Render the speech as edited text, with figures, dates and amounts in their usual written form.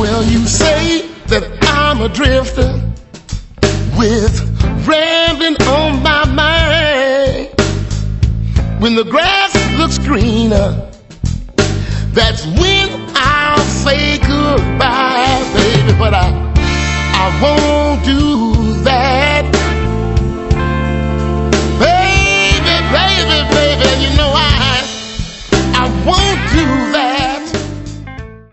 Well, you say that I'm a drifter with rambling on my mind. When the grass looks greener, that's when I'll say goodbye, baby. But I won't do